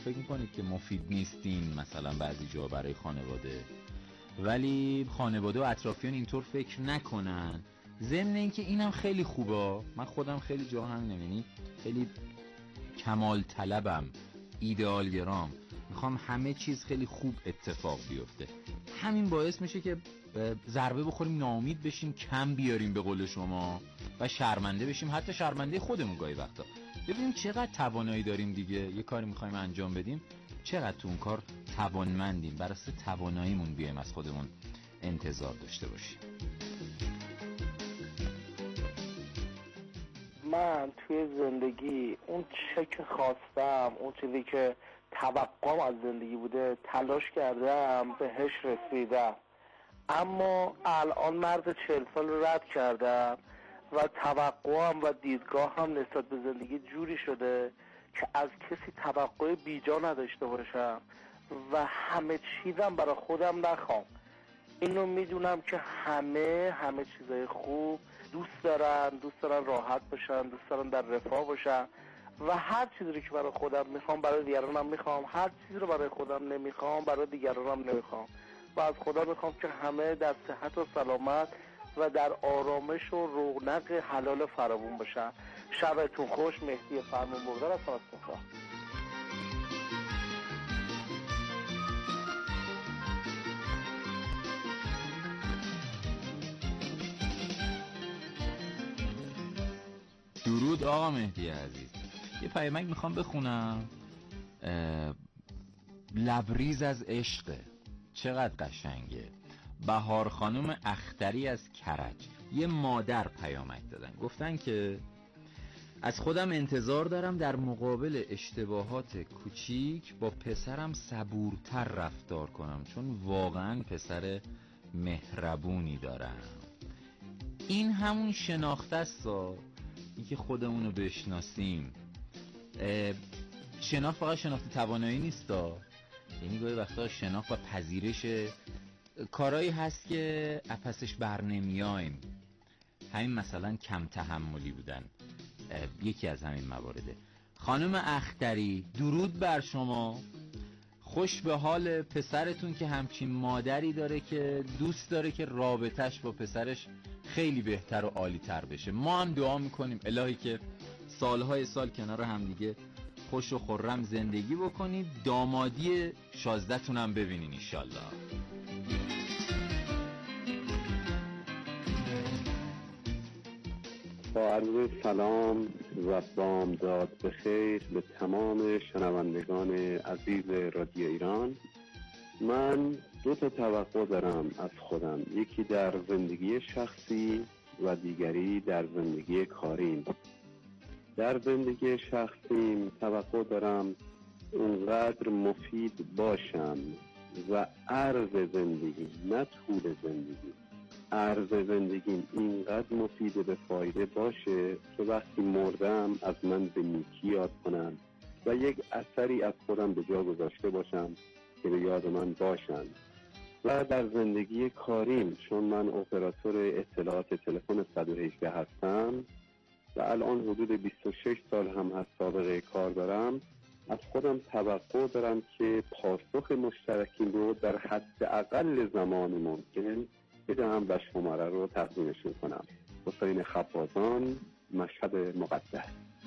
فکر میکنید که مفید نیستین مثلا بعضی جا برای خانواده، ولی خانواده و اطرافیان اینطور فکر نکنن. ضمن اینکه اینم خیلی خوبه، من خودم خیلی جا همینم، یعنی خیلی کمال طلبم، ایدئال گرام، میخوام همه چیز خیلی خوب اتفاق بیفته. همین باعث میشه که ضربه بخوریم، ناامید بشیم، کم بیاریم به قول شما و شرمنده بشیم، حتی شرمنده خودمون گاهی وقتا. ببینیم چقدر توانایی داریم دیگه، یه کاری میخوایم انجام بدیم، چقدر تو اون کار توانمندیم، بر اساس تواناییمون بیایم از خودمون انتظار داشته باشیم. من توی زندگی اون چه که خواستم، اون چیزی که توقعم از زندگی بوده تلاش کردم، بهش رسیدم. اما الان مرز 40 سال رو رد کردم و توقعم و دیدگاهم نسبت به زندگی جوری شده که از کسی توقع بیجا نداشته باشم و همه چیزم برای خودم نخوام. اینو میدونم که همه چیزای خوب دوست دارن راحت باشن، دوست دارن در رفاه باشن و هر چیزی رو که برای خودم میخوام برای دیگرانم میخوام، هر چیزی رو برای خودم نمیخوام برای دیگرانم نمیخوام و از خدا میخوام که همه در صحت و سلامت و در آرامش و رونق حلال فراوون باشن. شبتون خوش. مهدی فرمانبردار از فاستفا. درود آقا مهدی عزیز. یه پیامک میخوام بخونم. لبریز از عشق، چقدر قشنگه. بهار خانم اختری از کرج، یه مادر پیامک دادن، گفتن که از خودم انتظار دارم در مقابل اشتباهات کوچیک با پسرم صبورتر رفتار کنم، چون واقعا پسر مهربونی دارم. این همون شناخته است، این که خودمونو بشناسیم. شناخت فقط شناخت توانایی نیست، یعنی گاهی وقتا شناخت و پذیرش کارایی هست که اپسش بر نمیایم. همین مثلا کم تحملی بودن یکی از همین موارده. خانم اختری درود بر شما. خوش به حال پسرتون که همچین مادری داره که دوست داره که رابطش با پسرش خیلی بهتر و عالی تر بشه. ما هم دعا میکنیم الهی که سالهای سال کنار هم دیگه خوش و خرم زندگی بکنید، دامادی 16 تون هم ببینین انشالله. با عرض سلام و بامداد بخیر به تمام شنوندگان عزیز رادیو ایران. من 2 توقع دارم از خودم، یکی در زندگی شخصی و دیگری در زندگی کاریم. در زندگی شخصیم توقع دارم اونقدر مفید باشم و عرض زندگی، نه طول زندگی، عرض زندگیم اینقدر مفید به فایده باشه که وقتی مردم از من به نیکی یاد کنم و یک اثری از خودم به جا گذاشته باشم که به یاد من باشن. و در زندگی کاریم، چون من اپراتور اطلاعات تلفن 118 هستم و الان حدود 26 سال هم از سابقه کار دارم، از خودم توقع دارم که پاسخ مشترکین رو در حد اقل زمان ممکن بدهم و شماره رو تقدیمشون کنم. حسین خبازان، مشهد مقدس.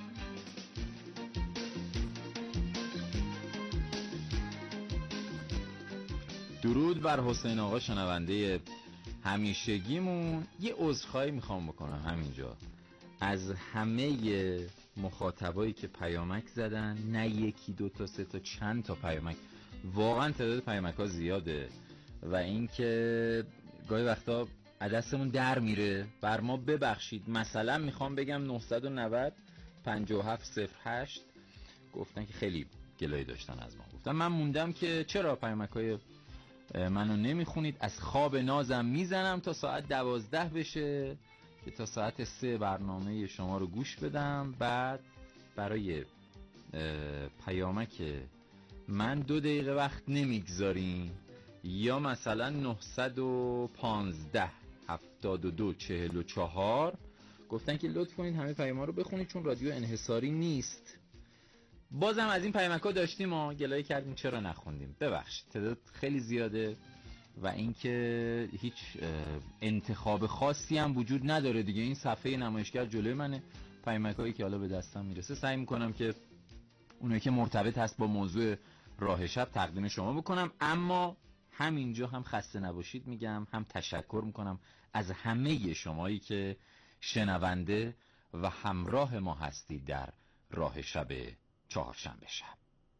درود بر حسین آقا شنونده همیشگیمون. یه عذرخواهی میخوام بکنم همینجا از همه مخاطبایی که پیامک زدن، نه 1 2 3 چند تا پیامک، واقعا تعداد پیامک ها زیاده و این که گاهی وقتا دستمون در میره، بر ما ببخشید. مثلا میخوام بگم 990 5708 گفتن که خیلی گلایه داشتن از ما، گفتن من موندم که چرا پیامک های منو نمیخونید. از خواب نازم میزنم تا ساعت 12 بشه که تا ساعت 3 برنامه شما رو گوش بدم، بعد برای پیامک من 2 دقیقه وقت نمیگذارین، یا مثلا 915 72 44 گفتن که لطف کنید همه پیام رو بخونید چون رادیو انحصاری نیست. بازم از این پیامک‌ها داشتیم و گلایه کردیم چرا نخوندیم. ببخشید تعداد خیلی زیاده و اینکه هیچ انتخاب خاصی هم وجود نداره دیگه. این صفحه نمایشگر جلوی منه، پیامک‌هایی که حالا به دستم میرسه سعی میکنم که اونایی که مرتبط هست با موضوع راه شب تقدیم شما بکنم. اما همینجا هم خسته نباشید میگم، هم تشکر میکنم از همه شمایی که شنونده و همراه ما هستید در راه شب چهارشنبه شب.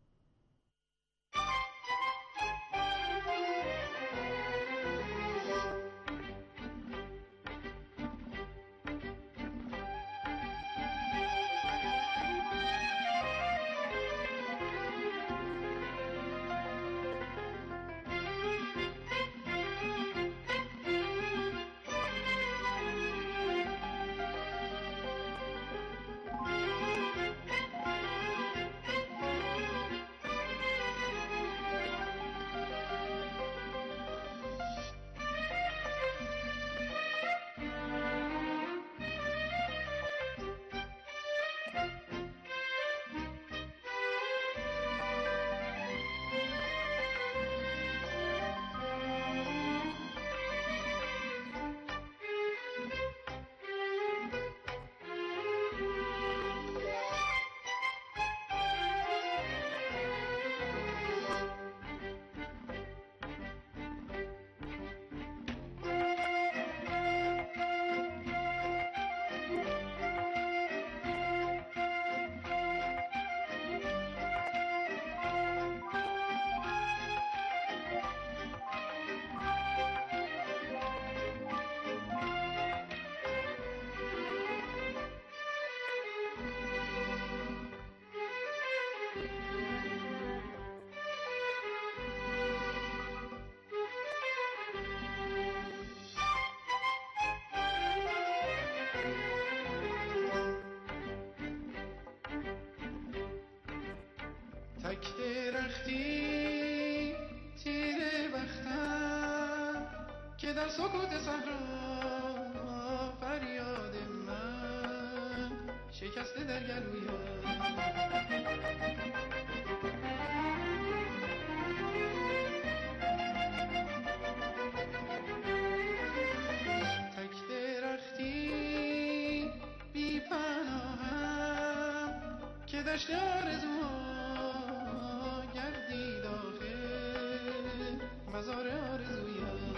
تک درختی تیره بختم که در سکوت صحرا فریاد من شکسته در گلویم. تک درختی بی پناهم که دشت آرزوها مزار آرزویم.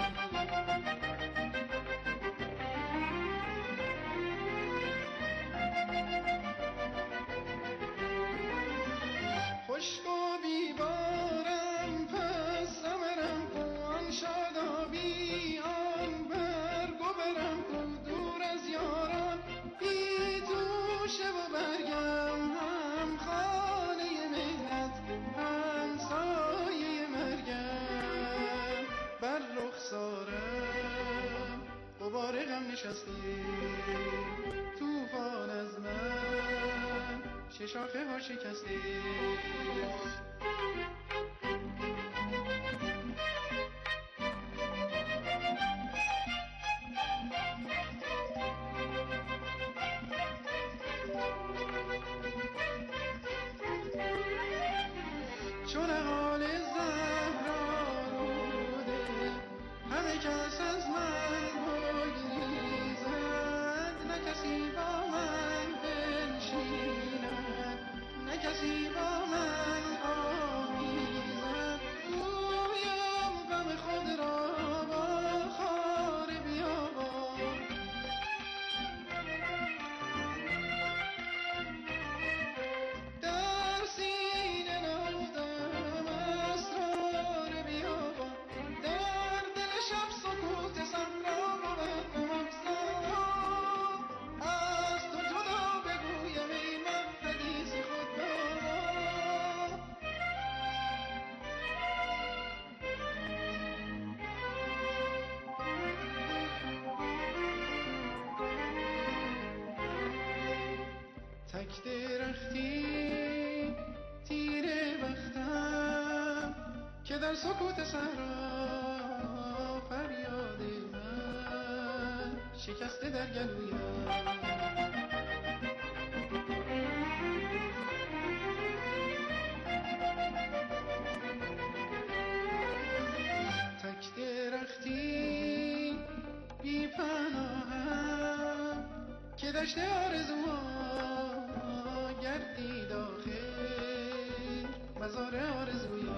خشک و بیبارم پس ثمرم کو، آن شادابی آن برگ و برم کو، دور از یاران بی توشه و برگم، هم خانه مهنت هم سایه مرگم. بر رخسارم غبار غم نشسته، طوفان از من چه شاخه ها شکسته. چون حال زهرا روده همه کس از من بگریزد، نه کسی با من بنشیند، نه کسی با من آمیزد. گویم غم خود را با خار بیابان، در سینه نهادم اسرار بیابان، در دل شب سکوت صحرا بود غم‌افزا. از تو جدا بگویم ای من حدیث خود دارا. تک درختی تیره بختم که در سکوت صحرا فریاد من شکسته در گلویم. دشت آرزوها گردید آخر مزار آرزویی.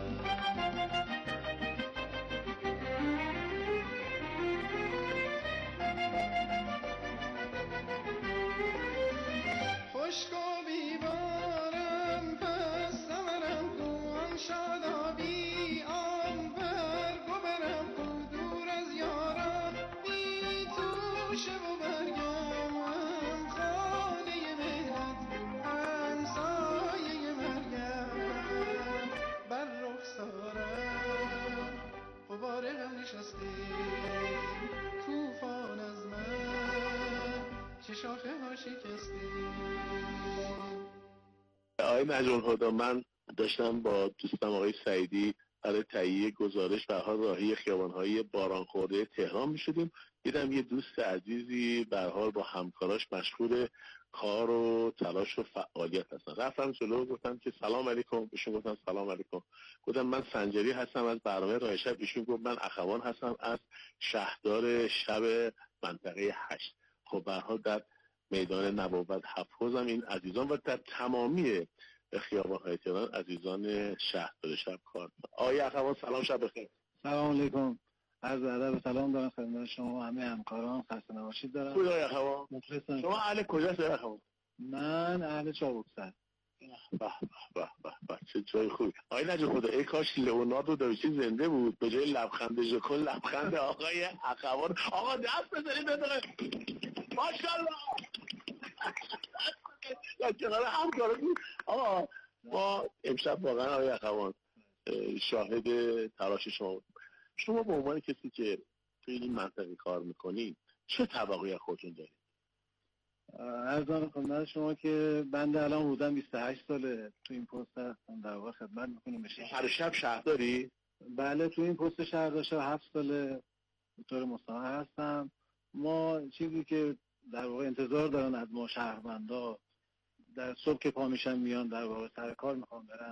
خشکا بیبارم پس سمرم کوان شادابی آن برگ و برم کو دور از یارم بی توشه و برگم خانه مهنت همسایه مرگم بر رخسارم غبار غم نشسته توفان از من چه شاخه ها شکسته. آقای نجم‌الهدی، من داشتم با دوستم آقای سعیدی برای تهیه گزارش به حال راهی خیابان‌های باران خورده تهران می‌شدیم. دیدم یه دوست عزیزی به حال با همکاراش مشغول کار و تلاش و فعالیت هستن. رفتم جلو گفتم که سلام علیکم. ایشون گفتن سلام علیکم. گفتم من سنجری هستم از برنامه راه شب. ایشون گفت من اخوان هستم از شهردار شب منطقه 8. خب به هر حال در میدان نبوت حفظم این عزیزان و در تمامی خیابان‌های تهران عزیزان شهردار شب کار. آقای اخوان سلام، شب بخیر. سلام علیکم. عرض ادب و سلام دارم خدمت شما و همه همکاران. خسته نباشید دارم. خوبی آقای اخوان؟ مخلصم. شما اهل کجاست آقای اخوان؟ من اهل چابکسر. به به به به چه جای خوبی. آقای نجم‌الهدی، ای کاش لئوناردو داوینچی زنده بود، به جای لبخند ژکن لبخند آقای اخوان. آقا دست بزنید بدون ماشاءالله. در کنار همکارتون. آقا ما امشب واقعا آقای اخوان شاهد تلاش شما بود. شما به عنوان کسی که توی این منطقه کار میکنید چه توقعی از خودتون دارید؟ عرض خدمت شما که بنده الان بودم 28 ساله تو این پست هستم، در واقع خدمت میکنیم بشه. هر شب شهرداری؟ بله تو این پست شهردار شب 7 ساله به طور مستمر هستم. ما چیزی که در واقع انتظار دارن از ما شهروندا، در صبح که پا میشن میان در واقع سر کار میخوان برن،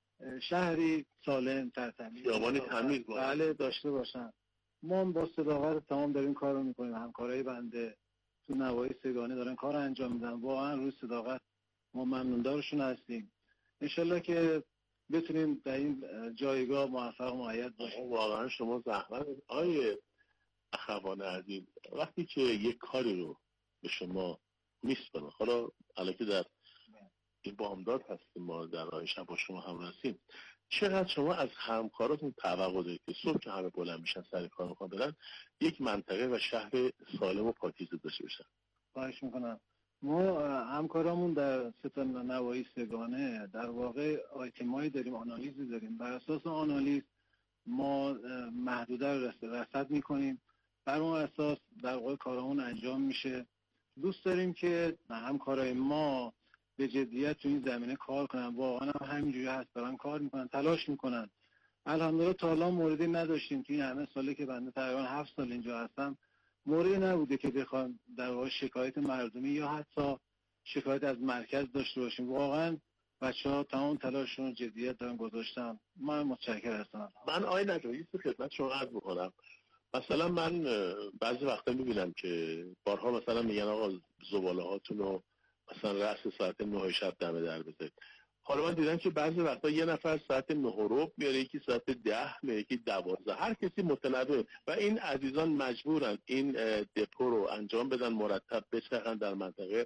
شهری سالم ترتمیز خیابانی تمیز بله داشته باشن. ما با صداقت تمام داریم کار رو میکنیم. همکارای بنده تو نواحی سگانه دارن کار انجام میدن. واقعا روی صداقت ما ممنوندارشون هستیم. انشالله که بتونیم در این جایگاه موفق و مؤید باشیم. واقعا شما زحمت. آیه اخوان عزیز، وقتی که یک کاری رو به شما میسپارن، حالا البته در این بامداد هستیم، ما در راه شب با شما هم هستیم، چقدر شما از همکاراتون توقع دارید که صبح که همه بلند میشن سر کار میخوان برن یک منطقه و شهر سالم و پاکیزه داشته باشن؟ خواهش میکنم. ما همکارامون در سه تا نواحی سگانه در واقع آیتمایی داریم، آنالیزی داریم. بر اساس آنالیز ما محدوده رو رصد میکنیم، بر اون اساس در واقع کارامون انجام میشه. دوست داریم که همکارای ما به جدیت تو این زمینه کار کنن. واقعا هم همینجوری هست، دارن کار میکنن، تلاش میکنن. الحمدلله تا الان موردی نداشتیم تو این همه ساله که بنده تقریبا 7 سال اینجا هستم، موردی نبوده که بخوام در واقع شکایت مردمی یا حتی شکایت از مرکز داشته باشیم. واقعا بچه‌ها تمام تلاششون رو جدیت دارن گذاشتن. من متشکرم هستم. من آقای نجمی خدمت شما عرض می‌کنم. مثلا من بعضی وقتا میبینم که بارها مثلا میگن آقا زباله هاتون رو مثلا رأس ساعت 9 شب دم در بذارید. حالا من دیدم که بعضی وقتا یه نفر ساعت 9:15 میاره، یکی ساعت 10 میاره، یکی 12. هر کسی متنوع و این عزیزان مجبورن این دپو رو انجام بدن، مرتب بچرخن در منطقه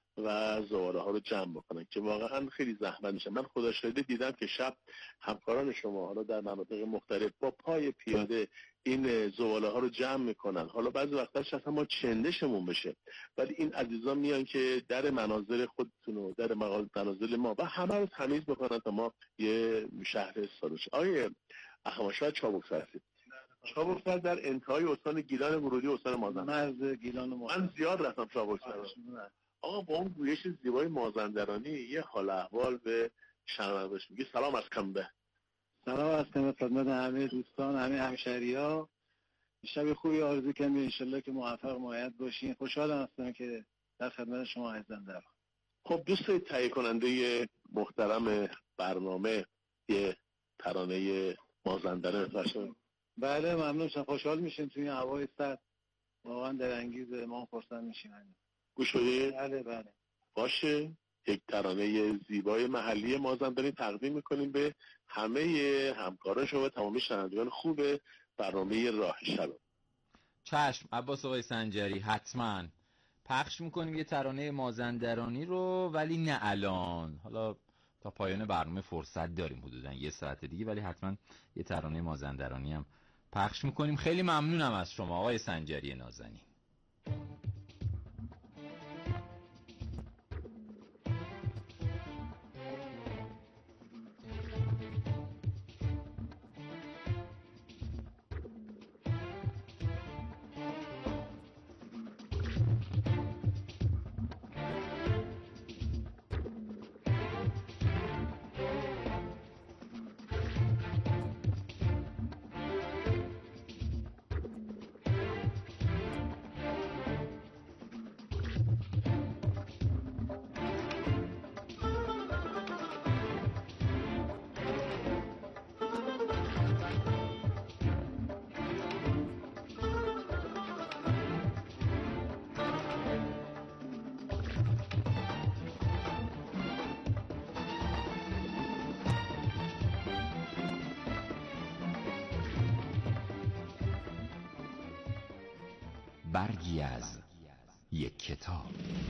و زباله ها رو جمع بکنن که واقعا خیلی زحمت میشه. من خدا شاهده دیدم که شب همکاران شما حالا در مناطق مختلف با پای پیاده این زباله ها رو جمع میکنن. حالا بعضی وقتا شاید ما چندشمون بشه، ولی این عزیزان میان که در منازل خودتون و در منازل ما و همه رو تمیز بکنن تا ما یه شهر سالوش. آیه اخوان شاید چابکسر هستید. چابکسر در انتهای استان گیلان ورودی استان مازندران. مرز گیلان و من زیاد رفتم چابکسر. آقا با اون گویش زیبای مازندرانی یه حال احوال به شنونده‌اش میگه. سلام از کمبه. سلام از خدمت همه دوستان، همه همشهری‌ها. شب خوبی آرزو کنم، انشالله که موفق مؤید باشین. خوشحالم هستم که در خدمت شما هستم. در خب دوست تهیه کننده محترم برنامه یه ترانه مازندران بفرمایید. بله ممنون شم. خوشحال میشیم توی این هوای سرد، واقعا در انگیز ما خرسند میشیم. گوش بدین؟ بله بله. باشه. یک ترانه زیبای محلی مازندرانی تقدیم میکنیم به همه همکاران شما و تمامی شنوندگان خوب برنامه راه شب. چشم عباس آقای سنجری، حتما پخش میکنیم یه ترانه مازندرانی رو، ولی نه الان، حالا تا پایان برنامه فرصت داریم حدوداً 1 ساعت دیگه، ولی حتما یه ترانه مازندرانی هم پخش میکنیم. خیلی ممنونم از شما آقای سنجری نازنین. برگی از یک کتاب.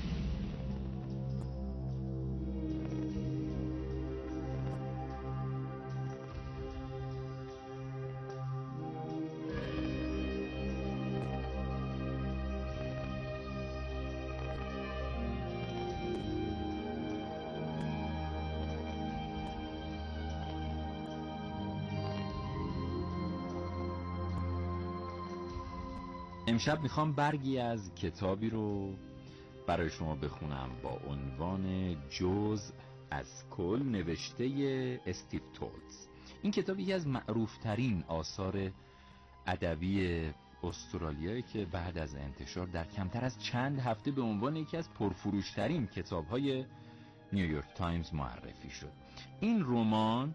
امشب میخوام برگی از کتابی رو برای شما بخونم با عنوان جزء از کل، نوشته استیو تولز. این کتاب یکی از معروفترین آثار ادبی استرالیایی که بعد از انتشار در کمتر از چند هفته به عنوان یکی از پرفروشترین کتاب‌های نیویورک تایمز معرفی شد. این رمان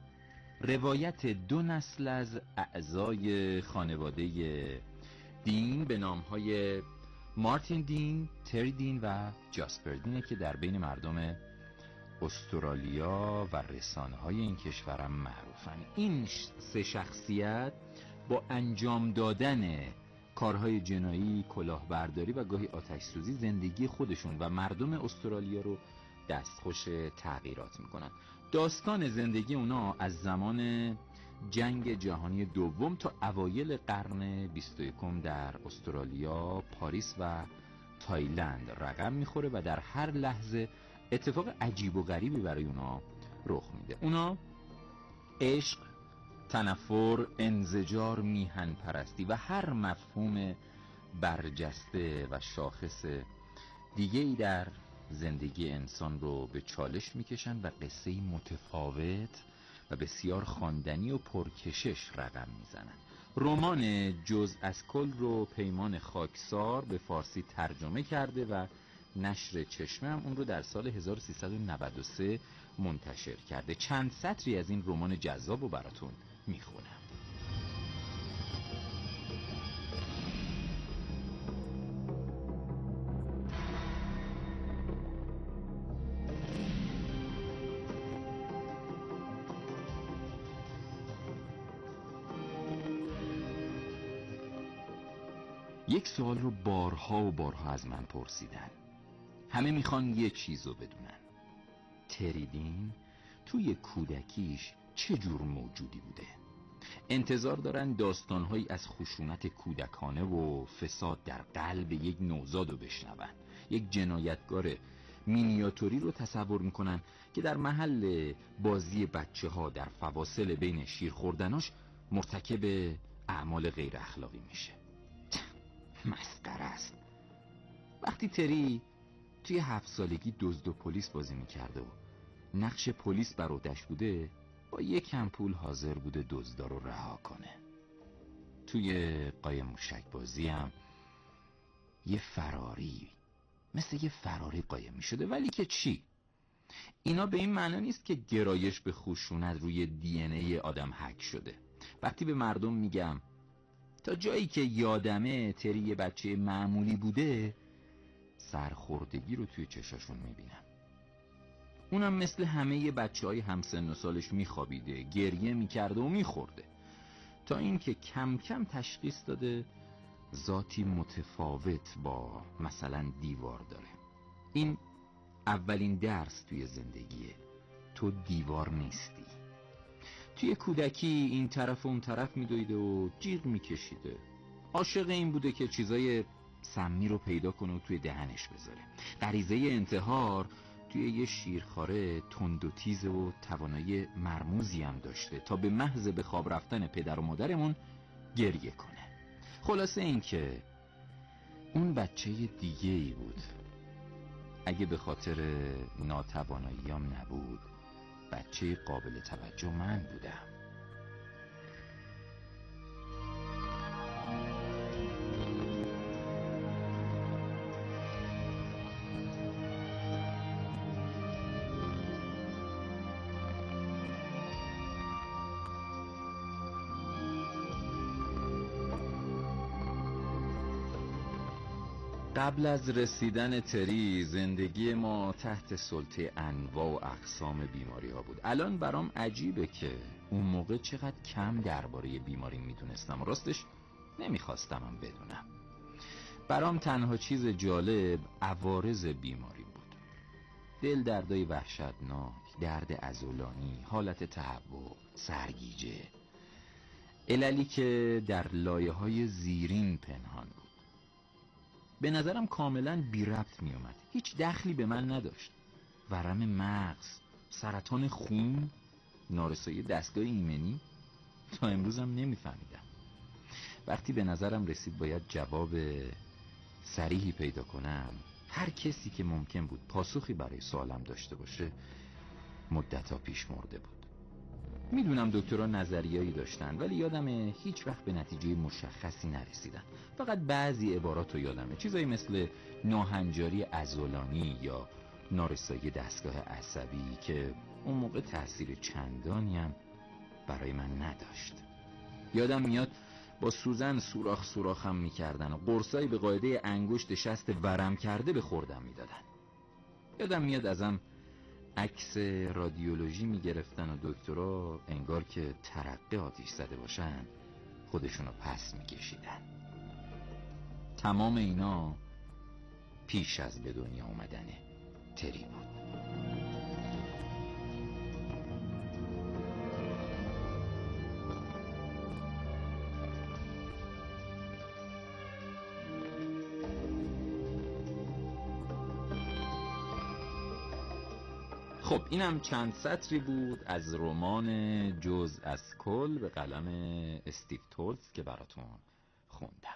روایت 2 نسل از اعضای خانواده دین به نام‌های مارتین دین، تری دین و جاسپر دینه که در بین مردم استرالیا و رسانه‌های این کشورم معروفن. این 3 شخصیت با انجام دادن کارهای جنایی، کلاهبرداری و گاهی آتش‌سوزی زندگی خودشون و مردم استرالیا رو دستخوش تغییرات میکنن. داستان زندگی اونا از زمان جنگ جهانی دوم تا اوایل قرن 21 در استرالیا، پاریس و تایلند رقم میخوره و در هر لحظه اتفاق عجیب و غریبی برای اونا رخ میده. اونا عشق، تنفر، انزجار، میهن پرستی و هر مفهوم برجسته و شاخص دیگه ای در زندگی انسان رو به چالش میکشن و قصه‌ای متفاوت و بسیار خواندنی و پرکشش رقم میزنن. رمان جزء از کل رو پیمان خاکسار به فارسی ترجمه کرده و نشر چشمه هم اون رو در سال 1393 منتشر کرده. چند سطری از این رمان جذاب رو براتون میخونم. یک سوال رو بارها و بارها از من پرسیدن. همه میخوان یه چیز رو بدونن: تری دین توی کودکیش چه جور موجودی بوده؟ انتظار دارن داستانهایی از خشونت کودکانه و فساد در قلب یک نوزاد رو بشنون. یک جنایتکار مینیاتوری رو تصور میکنن که در محل بازی بچه ها در فواصل بین شیر خوردناش مرتکب اعمال غیر اخلاقی میشه. مسخره است. وقتی تری توی 7 سالگی دزد و پلیس بازی میکرده و نقش پلیس بر عهده‌اش بوده، با یکم پول حاضر بوده دزدا رو رها کنه. توی قایم موشک بازی هم یه فراری، مثل یه فراری قایم میشده. ولی که چی؟ اینا به این معنی نیست که گرایش به خشونت روی دی ان ای آدم هک شده. وقتی به مردم میگم تا جایی که یادمه تری یه بچه معمولی بوده، سرخوردگی رو توی چشاشون میبینم. اونم مثل همه بچه‌های همسن و سالش میخوابیده، گریه میکرده و میخورده، تا اینکه کم کم تشخیص داده ذاتی متفاوت با مثلا دیوار داره. این اولین درس توی زندگیه، تو دیوار نیستی. توی کودکی این طرف و اون طرف میدویده و جیغ میکشیده، عاشق این بوده که چیزای سمی رو پیدا کنه و توی دهنش بذاره. غریزه انتحار توی یه شیرخواره تند و تیز و توانایی مرموزی هم داشته تا به محض به خواب رفتن پدر و مادرمون گریه کنه. خلاصه این که اون بچه دیگه ای بود. اگه به خاطر ناتواناییام نبود، بچه قابل توجه من بودم. قبل از رسیدن تری زندگی ما تحت سلطه انواع و اقسام بیماری ها بود. الان برام عجیبه که اون موقع چقدر کم درباره بیماری میدونستم و راستش نمیخواستمم بدونم. برام تنها چیز جالب عوارض بیماری بود. دل دردای وحشتناک، درد عضلانی، حالت تهوع، سرگیجه، عللی که در لایه‌های زیرین پنهان بود. به نظرم کاملا بی ربط می اومد، هیچ دخلی به من نداشت. ورم مغز، سرطان خون، نارسایی دستگاه ایمنی، تا امروزم نمیفهمیدم. وقتی به نظرم رسید باید جواب صریحی پیدا کنم، هر کسی که ممکن بود پاسخی برای سوالم داشته باشه مدت‌ها پیش مرده بود. میدونم دکترها نظریه‌ای داشتن، ولی یادمه هیچ وقت به نتیجه مشخصی نرسیدن. فقط بعضی عبارات رو یادمه، چیزایی مثل ناهنجاری عضلانی یا نارسایی دستگاه عصبی که اون موقع تأثیر چندانی هم برای من نداشت. یادم میاد با سوزن سوراخم میکردن و قرصایی به قاعده انگشت شست ورم کرده به خوردم میدادن. یادم میاد ازم عکس رادیولوژی میگرفتن و دکترها انگار که ترقه آتیش زده باشن خودشونو پس میکشیدن. تمام اینا پیش از به دنیا اومدن تری بود. خب اینم چند سطری بود از رمان جز از کل به قلم استیو تولز که براتون خوندم.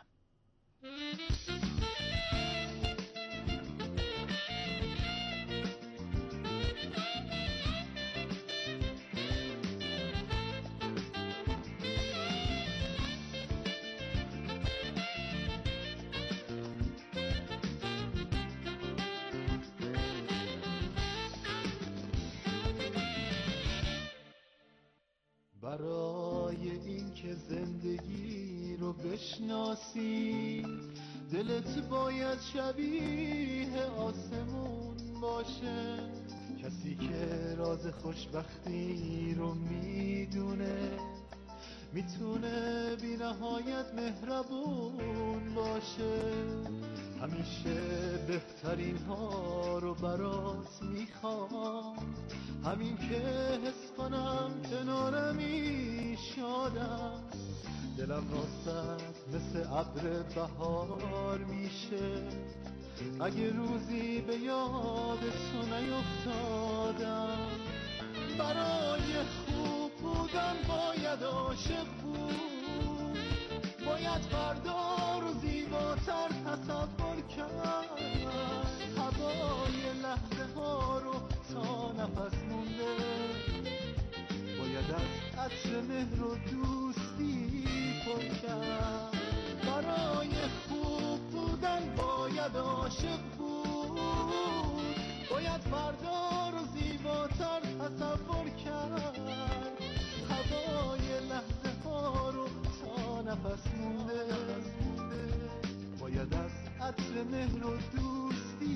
برای این که زندگی رو بشناسی دلت باید شبیه آسمون باشه. کسی که راز خوشبختی رو میدونه میتونه بی نهایت مهربون باشه. همیشه بهترین ها رو برات میخوام، همین که حس کنم کنارمی شادم. دلم راست مثل ابر بهار میشه اگه روزی به یاد تو نیفتادم. برای خوب بودن باید عاشق بود، باید فردا رو زیباتر تصور کرد. هوای لحظه ها رو تا نفس مونده باید از عطر مهر و دوستی پر کرد. برای خوب بودن باید عاشق بود، باید فردا رو زیباتر تصور کرد. هوای لحظه ها رو تا نفس مونده باید از عطر مهر و دوستی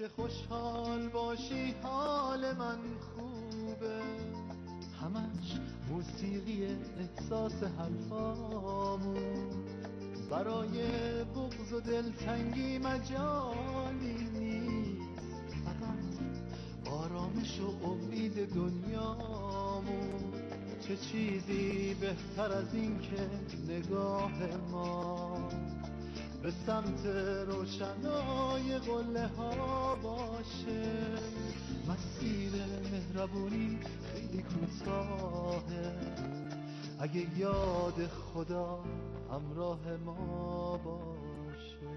که خوشحال باشی حال من خوبه، همش موسیقی احساس حرفامون، برای بغض و دلتنگی مجالی نیست، فقط آرامش و امید دنیامون. چه چیزی بهتر از این که نگاه ما به سمت روشنای قله ها باشه. مسیر مهربونی خیلی کوتاهه، اگه یاد خدا همراه ما باشه.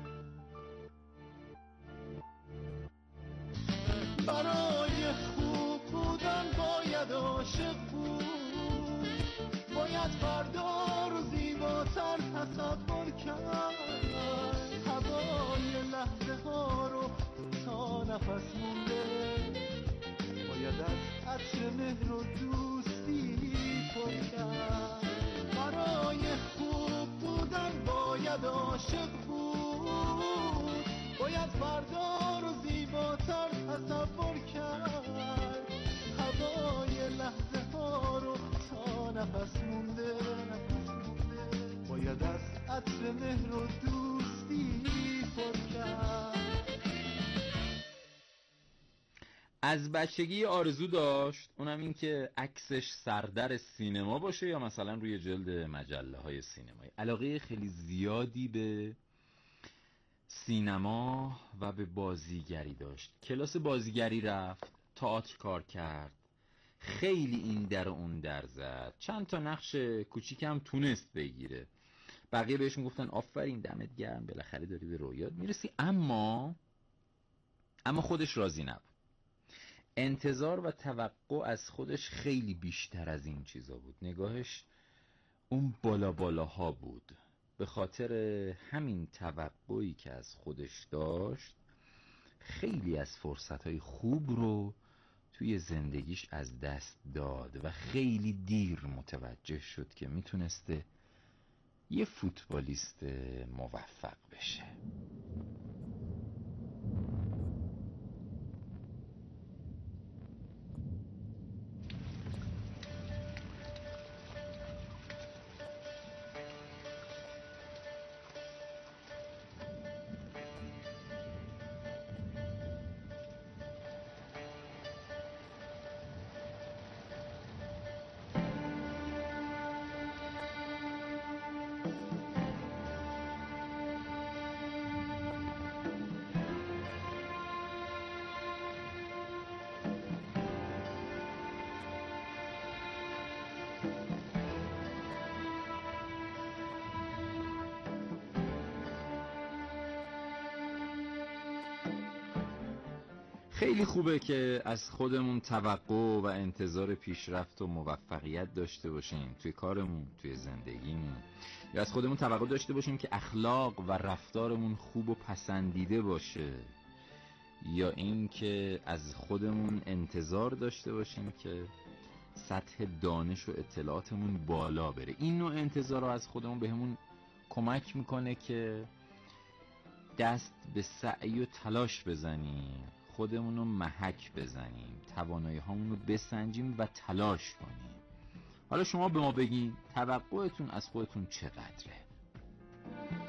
برای خوب بودن باید عاشق بود، باید فردا رو زیباتر تصور کرد، هوای لحظه ها رو تا نفس مونده باید از عطر مهر و دوستی پر کرد. برای خوب بودن باید عاشق بود، باید فردا رو زیباتر تصور کرد، هوای لحظه ها رو تا نفس مونده باید از عطر مهر و دوستی پر کرد. از بچگی آرزو داشت، اونم این که عکسش سردر سینما باشه یا مثلا روی جلد مجله های سینمایی. علاقه خیلی زیادی به سینما و به بازیگری داشت. کلاس بازیگری رفت، تئاتر کار کرد، خیلی این در اون در زد، چند تا نقش کوچیکم تونست بگیره. بقیه بهش میگفتن آفرین دمت گرم، بالاخره داری به رویات میرسی. اما خودش راضی نبود. انتظار و توقع از خودش خیلی بیشتر از این چیزا بود. نگاهش اون بالاها بود. به خاطر همین توقعی که از خودش داشت خیلی از فرصتهای خوب رو توی زندگیش از دست داد و خیلی دیر متوجه شد که میتونسته یه فوتبالیست موفق بشه. خیلی خوبه که از خودمون توقع و انتظار پیشرفت و موفقیت داشته باشیم توی کارمون، توی زندگیمون، یا از خودمون توقع داشته باشیم که اخلاق و رفتارمون خوب و پسندیده باشه، یا این که از خودمون انتظار داشته باشیم که سطح دانش و اطلاعاتمون بالا بره. این نوع انتظار رو از خودمون بهمون کمک میکنه که دست به سعی و تلاش بزنیم، خودمون رو محک بزنیم، توانایی هامون رو بسنجیم و تلاش کنیم. حالا شما به ما بگین توقعتون از خودتون چقدره؟